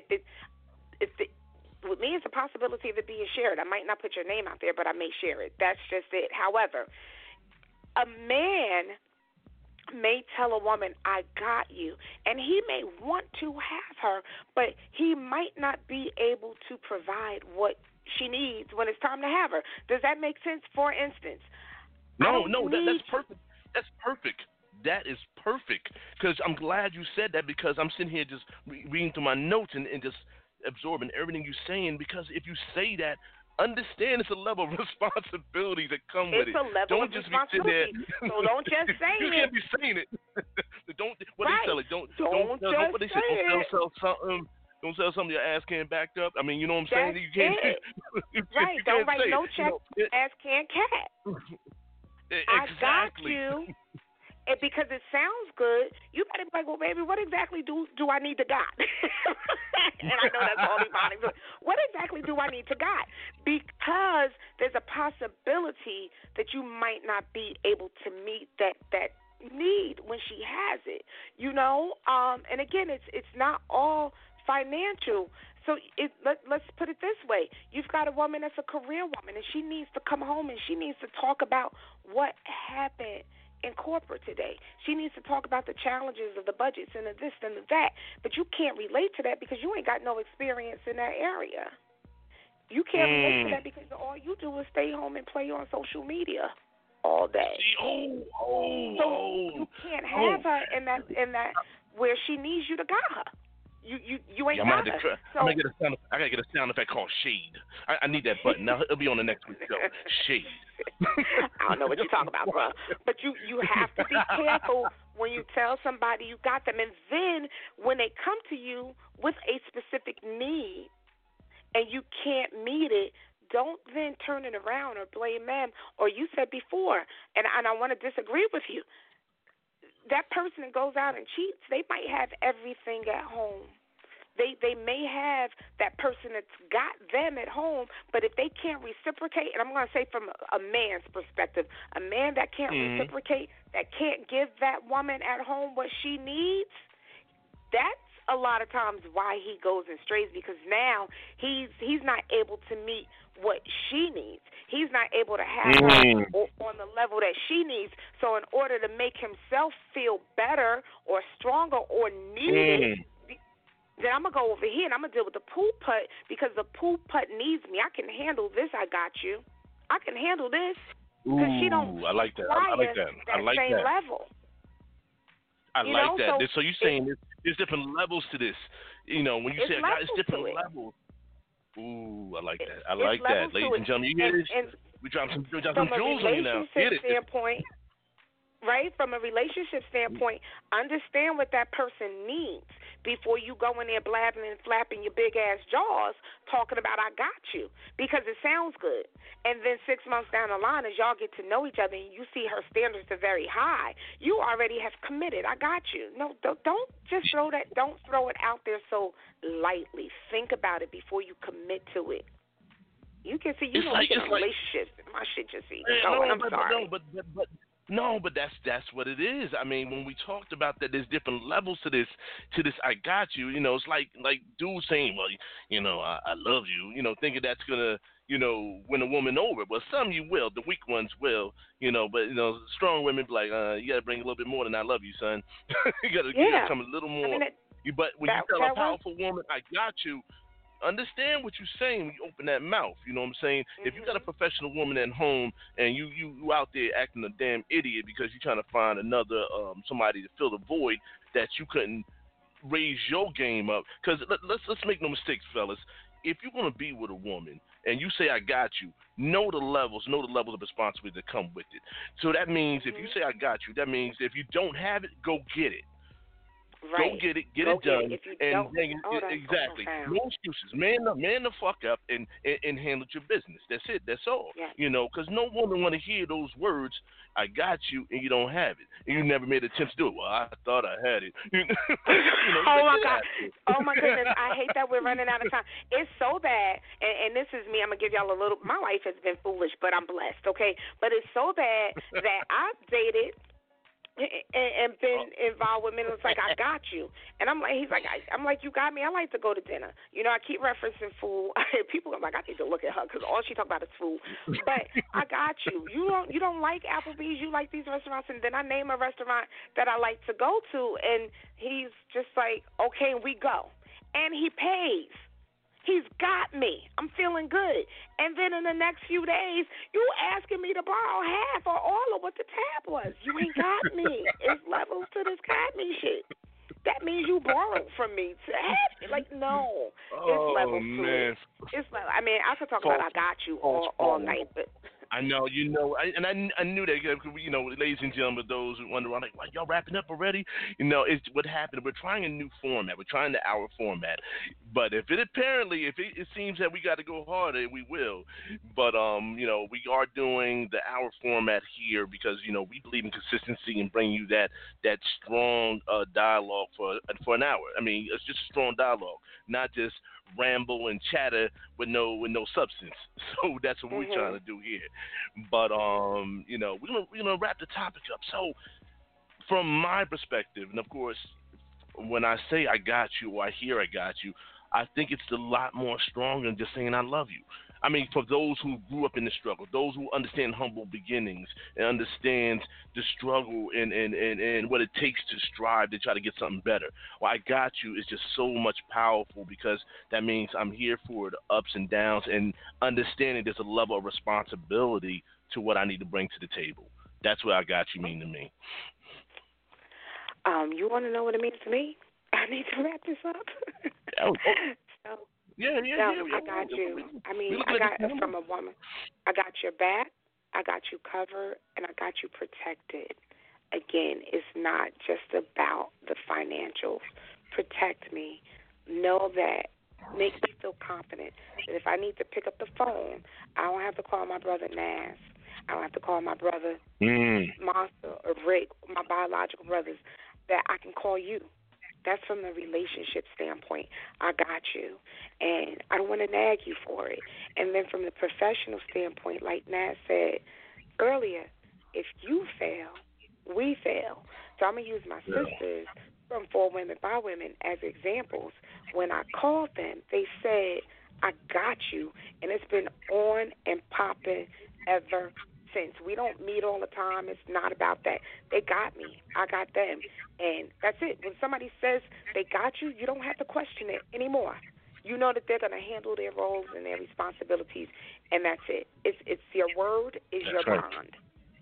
with me, it's a possibility of it being shared. I might not put your name out there, but I may share it. That's just it. However, a man may tell a woman, I got you, and he may want to have her, but he might not be able to provide what she needs when it's time to have her. Does that make sense? For instance, No, that's perfect. That's perfect. That is perfect because I'm glad you said that because I'm sitting here just reading through my notes and just absorbing everything you're saying because if you say that, understand it's a level of responsibility that come with it. It's a level don't of just responsibility. Be sitting there. So don't just say you it. You can't be saying it. Don't. What right. they tell it? Don't what they say say? it. Don't sell something. Don't sell something your ass can't back up. I mean, you know what I'm saying? That's You can't. it. You right. You don't can't write say no it. check. Ass can't cat. Exactly. I got you. And because it sounds good, you better be like, well, baby, what exactly do I need to got? And I know that's all demonic. What exactly do I need to got? Because there's a possibility that you might not be able to meet that need when she has it, you know? And again, it's not all financial. So let's put it this way. You've got a woman that's a career woman, and she needs to come home and she needs to talk about what happened in corporate today. She needs to talk about the challenges of the budgets and the this and the that. But you can't relate to that because you ain't got no experience in that area. You can't relate to that because all you do is stay home and play on social media all day. So you can't have her in that where she needs you to got her. You ain't got her. I gotta get a sound effect called shade. I need that button. Now it'll be on the next week's show. Shade. I don't know what you're talking about, bro. But you have to be careful when you tell somebody you got them, and then when they come to you with a specific need and you can't meet it, don't then turn it around or blame them. Or you said before, and I want to disagree with you. That person that goes out and cheats, they might have everything at home. They may have that person that's got them at home, but if they can't reciprocate, and I'm going to say from a man's perspective, a man that can't reciprocate, that can't give that woman at home what she needs, that's a lot of times why he goes and strays because now he's not able to meet what she needs. He's not able to have her on the level that she needs. So in order to make himself feel better or stronger or needed, then I'm going to go over here and I'm going to deal with the pool putt because the pool putt needs me. I can handle this. I got you. I can handle this because she don't I like that. I like that. I like same that. level. I you like know? that. So you're saying there's different levels to this. You know, when you say it's different levels. Ooh, I like that. I like that. Ladies and gentlemen, you hear this? We drop some jewels on you now. Get it. Right? From a relationship standpoint, understand what that person needs before you go in there blabbing and flapping your big-ass jaws talking about I got you because it sounds good. And then 6 months down the line as y'all get to know each other and you see her standards are very high, you already have committed. I got you. No, don't just throw that. Don't throw it out there so lightly. Think about it before you commit to it. You can see, we get in relationships. My shit just be going. I'm sorry. But that's what it is. I mean, when we talked about that, there's different levels to this. I got you. You know, it's like dudes saying, well, you know, I love you. You know, thinking that's gonna, you know, win a woman over. Well, some you will. The weak ones will. You know, but you know, strong women be like, you gotta bring a little bit more than I love you, son. you gotta come a little more. But when you tell a powerful woman, I got you. Understand what you're saying when you open that mouth. You know what I'm saying? If you got a professional woman at home and you out there acting a damn idiot because you're trying to find another somebody to fill the void that you couldn't raise your game up. Because let's make no mistakes, fellas. If you're gonna be with a woman and you say I got you, know the levels of responsibility that come with it. So that means if you say I got you, that means if you don't have it, go get it. Right. Go get it, Go it done, If you and don't, bring it. that's Exactly. so profound. No excuses. Man the fuck up and handle your business. That's it. That's all. Yes. Because no woman want to hear those words. I got you, and you don't have it, and you never made attempts to do it. Well, I thought I had it. Oh my God! Oh my goodness! I hate that we're running out of time. It's so bad, and this is me. I'm gonna give y'all a little. My life has been foolish, but I'm blessed. Okay, but it's so bad that I've dated and been involved with men. It's like, I got you, and I'm like, he's like, I'm like, you got me. I like to go to dinner. I keep referencing food. People are like, I need to look at her because all she talk about is food. But I got you. You don't like Applebee's. You like these restaurants, and then I name a restaurant that I like to go to, and he's just like, okay, we go, and he pays. He's got me. I'm feeling good. And then in the next few days, you asking me to borrow half or all of what the tab was. You ain't got me. It's levels to this got me shit. That means you borrowed from me to have it. Like, no. It's levels to it. It's I mean, I could talk about I got you all night, but I know, and I knew that, ladies and gentlemen, those who wonder, like, why y'all wrapping up already? It's what happened. We're trying a new format. We're trying the hour format. But if it seems that we got to go harder, we will. But, we are doing the hour format here because, we believe in consistency and bring you that strong dialogue for an hour. I mean, it's just a strong dialogue, not just ramble and chatter with no substance. So that's what we're trying to do here. But we're gonna wrap the topic up. So from my perspective, and of course, when I say I got you or I hear I got you, I think it's a lot more strong than just saying I love you. I mean, for those who grew up in the struggle, those who understand humble beginnings and understand the struggle and what it takes to strive to try to get something better. Well, I got you is just so much powerful because that means I'm here for the ups and downs and understanding there's a level of responsibility to what I need to bring to the table. That's what I got you mean to me. You want to know what it means to me? I need to wrap this up. Yeah. I got you. I mean, I got from a woman. I got your back, I got you covered, and I got you protected. Again, it's not just about the financials. Protect me. Know that. Make me feel confident that if I need to pick up the phone, I don't have to call my brother Nas. I don't have to call my brother Monster or Rick, my biological brothers, that I can call you. That's from the relationship standpoint. I got you, and I don't want to nag you for it. And then from the professional standpoint, like Nat said earlier, if you fail, we fail. So I'm going to use my sisters from For Women by Women as examples. When I called them, they said, I got you, and it's been on and popping ever since. We don't meet all the time. It's not about that. They got me. I got them. And that's it. When somebody says they got you, you don't have to question it anymore. You know that they're going to handle their roles and their responsibilities, and that's it. It's your word is that's your right. bond.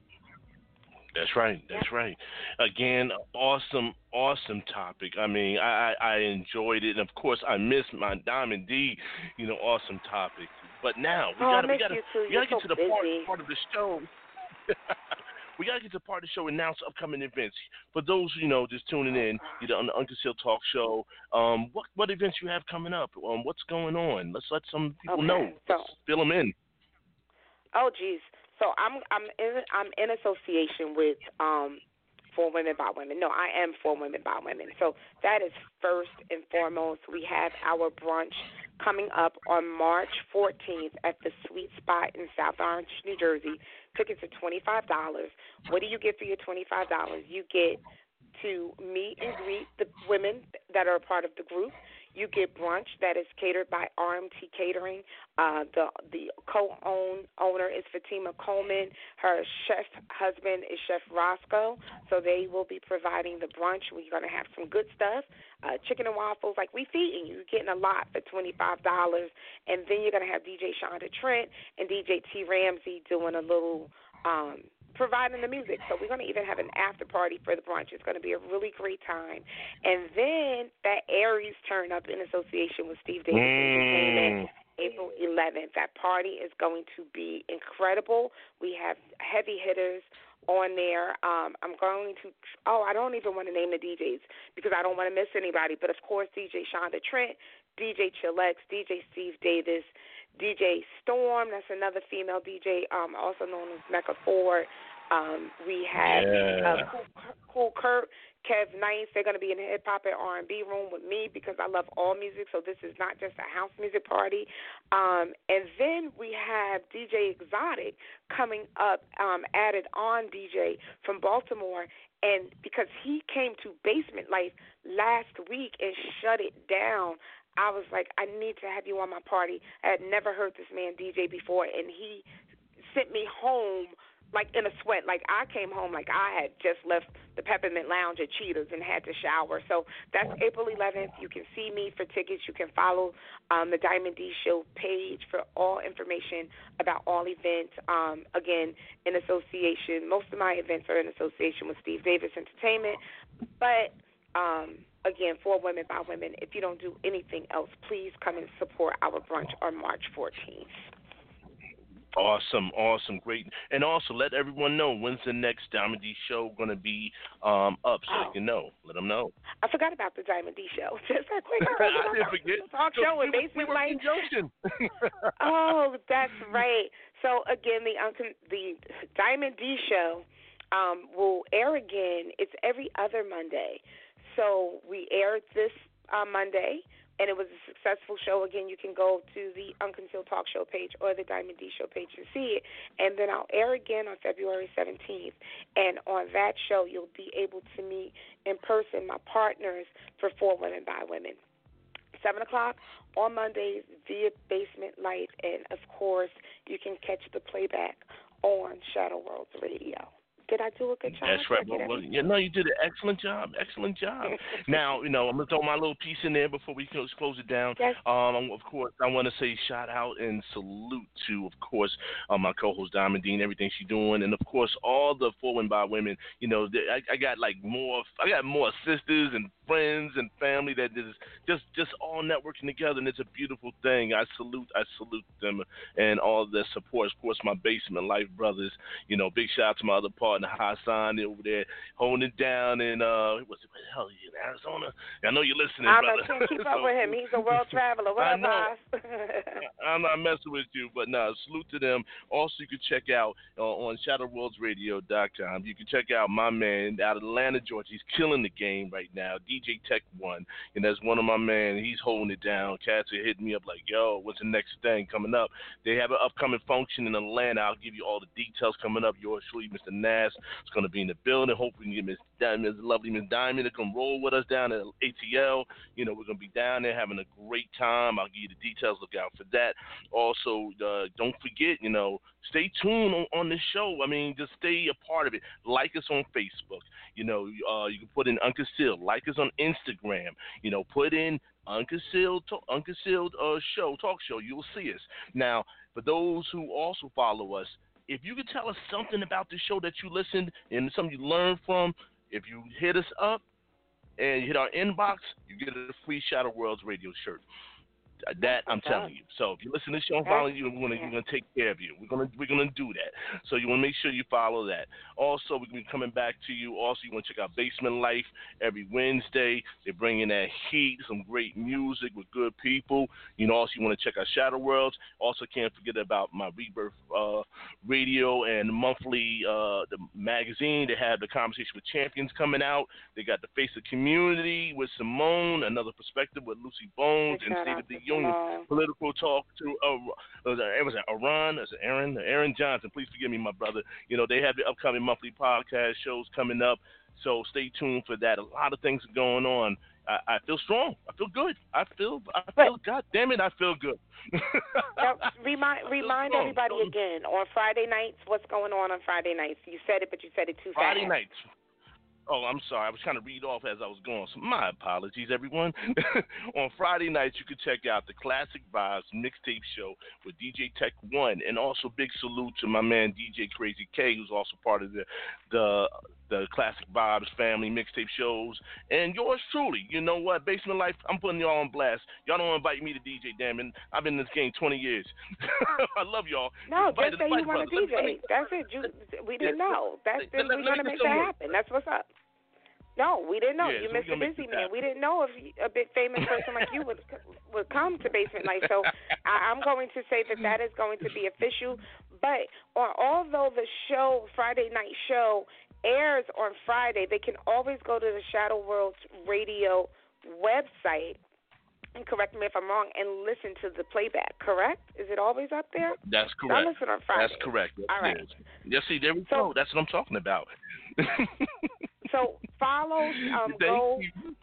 That's right. That's right. Again, awesome topic. I mean, I enjoyed it, and of course, I missed my Diamond D. Awesome topic. But now we gotta get to the part of the show. We gotta get to the part of the show. Announce upcoming events for those just tuning in. On the Unconcealed Talk Show. What events you have coming up? What's going on? Let's let some people know. Let's fill them in. Oh, geez. So I'm in association with For Women by Women. No, I am For Women by Women. So that is first and foremost. We have our brunch coming up on March 14th at the Sweet Spot in South Orange, New Jersey. Tickets are $25. What do you get for your $25? You get to meet and greet the women that are a part of the group. You get brunch that is catered by RMT Catering. The co-owner is Fatima Coleman. Her chef husband is Chef Roscoe. So they will be providing the brunch. We're going to have some good stuff, chicken and waffles. Like, we feeding you. You're getting a lot for $25. And then you're going to have DJ Shonda Trent and DJ T. Ramsey doing a little providing the music. So we're going to even have an after party for the brunch. It's going to be a really great time. And then that Aries turn up in association with Steve Davis Entertainment, April 11th. That party is going to be incredible. We have heavy hitters on there. I'm going to, I don't even want to name the DJs because I don't want to miss anybody. But, of course, DJ Shonda Trent, DJ Chillax, DJ Steve Davis, DJ Storm, that's another female DJ, also known as Mecca Ford. We have Cool Kurt, Kev Nice. They're going to be in the hip-hop and R&B room with me because I love all music, so this is not just a house music party. And then we have DJ Exotic coming up, added on DJ from Baltimore, and because he came to Basement Life last week and shut it down, I was like, I need to have you on my party. I had never heard this man DJ before, and he sent me home like in a sweat. Like I came home like I had just left the Peppermint Lounge at Cheetahs and had to shower. So that's April 11th. You can see me for tickets. You can follow the Diamond D Show page for all information about all events. Again, in association, most of my events are in association with Steve Davis Entertainment. But again, for women by women, if you don't do anything else, please come and support our brunch on March 14th. Awesome, great. And also, let everyone know when's the next Diamond D Show going to be up so they can know. Let them know. I forgot about the Diamond D Show. Just that quick. I didn't forget. Talk show with Basement Life. Oh, that's right. So, again, the Diamond D Show will air again. It's every other Monday. So we aired this Monday, and it was a successful show. Again, you can go to the Unconcealed Talk Show page or the Diamond D Show page to see it. And then I'll air again on February 17th. And on that show, you'll be able to meet in person my partners for For Women by Women. 7 o'clock on Mondays via Basement Life. And, of course, you can catch the playback on Shadow Worlds Radio. Did I do a good job? That's right. Well, you did an excellent job. Now, I'm going to throw my little piece in there before we close it down. Yes. Of course, I want to say shout out and salute to, of course, my co-host Diamond Dean, everything she's doing, and of course all the For Women by Women. I got more sisters and friends and family that is just all networking together, and it's a beautiful thing. I salute them and all of their support. Of course, my Basement Life brothers. Big shout out to my other partner Hassan over there holding it down in what the hell are you in Arizona? I know you're listening, brother. I can't keep up with him. He's a world traveler. What up, boss? I'm not messing with you, but salute to them. Also, you can check out on ShadowWorldsRadio.com. You can check out my man out of Atlanta, Georgia. He's killing the game right now. DJ Tech One, and that's one of my man. He's holding it down. Cats are hitting me up like, yo, what's the next thing coming up? They have an upcoming function in Atlanta. I'll give you all the details coming up. Yours truly, Mr. Nass, is going to be in the building. Hopefully, we can get Miss lovely Miss Diamond to come roll with us down at ATL. We're going to be down there having a great time. I'll give you the details. Look out for that. Also, don't forget, stay tuned on this show. I mean, just stay a part of it. Like us on Facebook. You can put in Unconcealed. Like us on Instagram. Put in Unconcealed Talk Show. You'll see us. Now, for those who also follow us, if you could tell us something about the show that you listened and something you learned from, if you hit us up and you hit our inbox, you get a free Shadow Worlds radio shirt. That I'm telling you. So if you listen to the show and follow you, we're gonna take care of you. We're gonna do that. So you want to make sure you follow that. Also, we're gonna be coming back to you. Also, you want to check out Basement Life every Wednesday. They're bringing that heat, some great music with good people. Also you want to check out Shadow Worlds. Also, can't forget about my Rebirth radio and monthly the magazine. They have the Conversation with Champions coming out. They got the Face of Community with Simone, Another Perspective with Lucy Bones, and State of the Union, political talk to Aaron Johnson. Please forgive me, my brother. They have the upcoming monthly podcast shows coming up, so stay tuned for that. A lot of things are going on. I feel strong. I feel good. I feel. God damn it, I feel good. Remind everybody again on Friday nights. What's going on Friday nights? You said it, but you said it too fast. Friday nights. Oh, I'm sorry. I was trying to read off as I was going. So my apologies, everyone. On Friday nights, you can check out the Classic Vibes Mixtape Show with DJ Tech One, and also big salute to my man DJ Crazy K, who's also part of the the Classic Vibes family mixtape shows, and yours truly. You know what? Basement Life, I'm putting y'all on blast. Y'all don't invite me to DJ, damn it. I've been in this game 20 years. I love y'all. No, just say you want to DJ. That's it. We didn't know. That's it. We're going to make that happen. That's what's up. No, we didn't know. You Mr. Busy Man. We didn't know if a big famous person like you would come to Basement Life. So I'm going to say that is going to be official. But although the show, Friday night show, airs on Friday, they can always go to the Shadow Worlds Radio website, and correct me if I'm wrong, and listen to the playback, correct? Is it always up there? That's correct. I listen on Friday. That's correct. Yes, all right. Yes, see, there we go. That's what I'm talking about. So follow, go.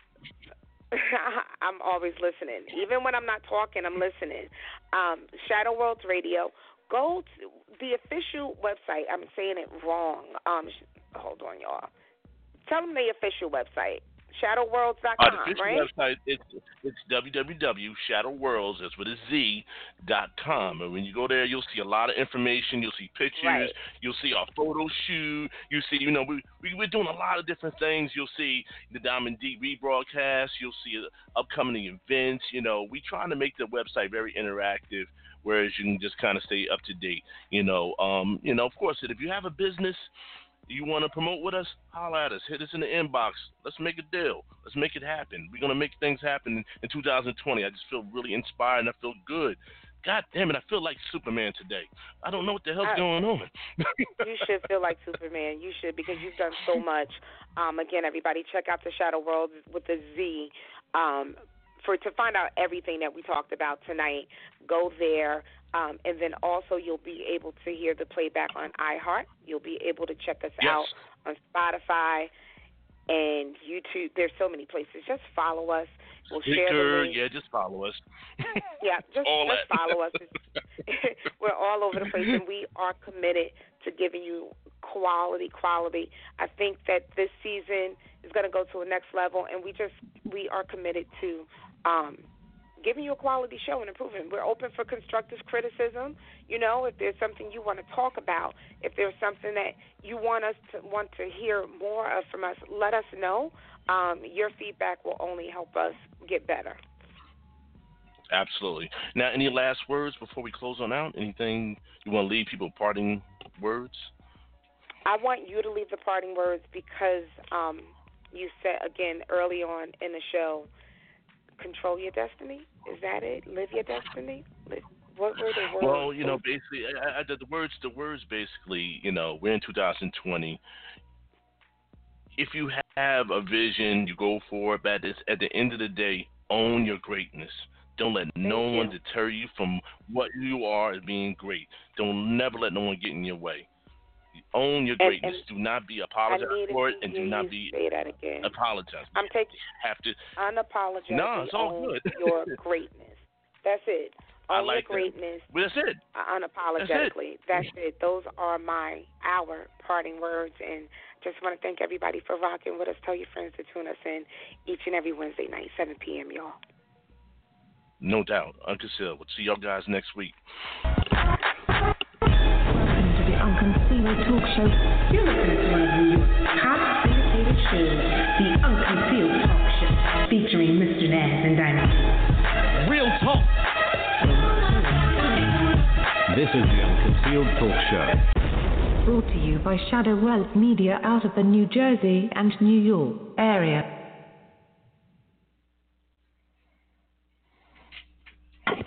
I'm always listening. Even when I'm not talking, I'm listening. Shadow Worlds Radio. Go to the official website. I'm saying it wrong. Hold on, y'all. Tell them the official website. ShadowWorlds.com, the official right? website, it's www.shadowworlds, that's with a Z.com. And when you go there, you'll see a lot of information. You'll see pictures. Right. You'll see our photo shoot. You see, we're doing a lot of different things. You'll see the Diamond D rebroadcast. You'll see upcoming events. We're trying to make the website very interactive, whereas you can just kind of stay up to date. Of course, if you have a business, you want to promote with us, holler at us. Hit us in the inbox. Let's make a deal. Let's make it happen. We're going to make things happen in 2020. I just feel really inspired and I feel good. God damn it, I feel like Superman today. I don't know what the hell's going on. You should feel like Superman. You should, because you've done so much. Again, everybody, check out the Shadow World with the Z. To find out everything that we talked about tonight, go there. And then also you'll be able to hear the playback on iHeart. You'll be able to check us out on Spotify and YouTube. There's so many places. Just follow us. We'll share the link. Yeah, just follow us. Yeah, just follow us. We're all over the place, and we are committed to giving you quality. I think that this season is going to go to a next level, and we are committed to giving you a quality show and improving. We're open for constructive criticism. If there's something you want to talk about, if there's something that you want to hear more of from us, let us know. Your feedback will only help us get better. Absolutely. Now, any last words before we close on out? Anything you want to leave people, parting words? I want you to leave the parting words because you said, again, early on in the show, control your destiny. Is that it? Live your destiny? What were the words? Well, basically, the words basically, we're in 2020. If you have a vision, you go for it. But at the end of the day, own your greatness. Don't let no one deter you from what you are as being great. Never let no one get in your way. Own your greatness. Do not be apologetic for it, and do not be apologize. Have to unapologetically. No, it's all own good. Your greatness. That's it. Own your greatness. Well, that's it. Unapologetically. That's it. Those are our parting words, and just want to thank everybody for rocking with us. Tell your friends to tune us in each and every Wednesday night, 7 p.m., y'all. No doubt. Uncle Sil. We'll see y'all guys next week. Unconcealed Talk Show. You're listening to one of New York's top syndicated shows, The Unconcealed Talk Show, featuring Mr. Naz and Diamond. Real talk. This is The Unconcealed Talk Show. Brought to you by Shadow Wealth Media out of the New Jersey and New York area.